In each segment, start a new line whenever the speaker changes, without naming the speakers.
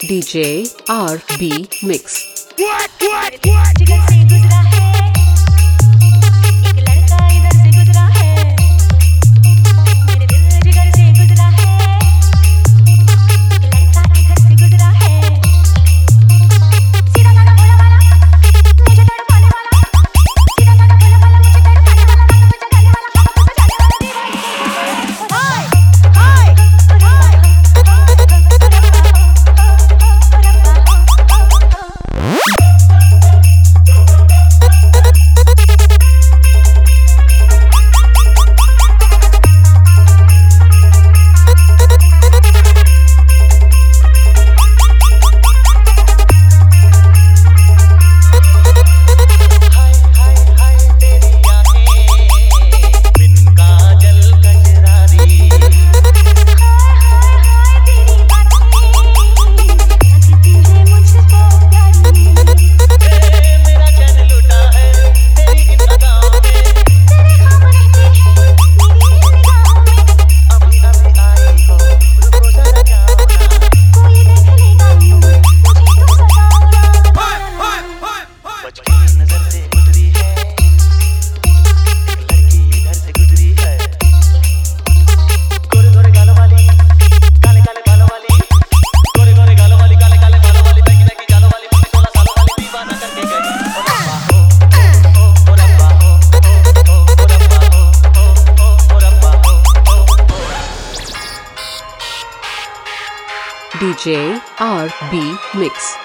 DJ RB Mix.
जिगर से गुजरा है एक लड़का इधर से गुजरा है मेरे दिल जिगर से गुजरा है एक लड़का इधर से गुजरा है सीधा साधा भोला वाला मुझे तड़पाने वाला सीधा साधा भोला वाला मुझे तड़पाने वाला मुझे जाने वाला हाय हाय
DJ RB Mix.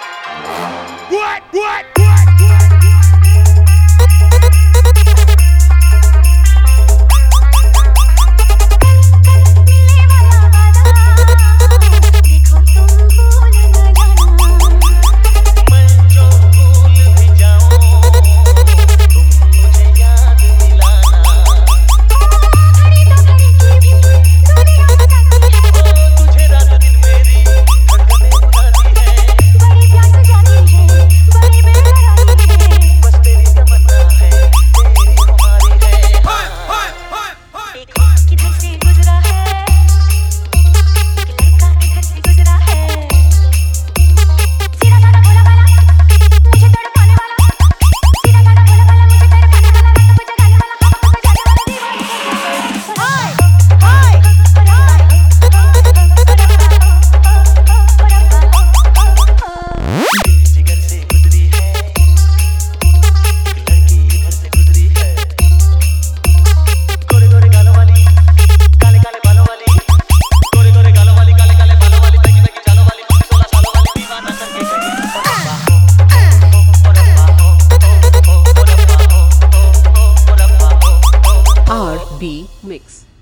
RB Mix.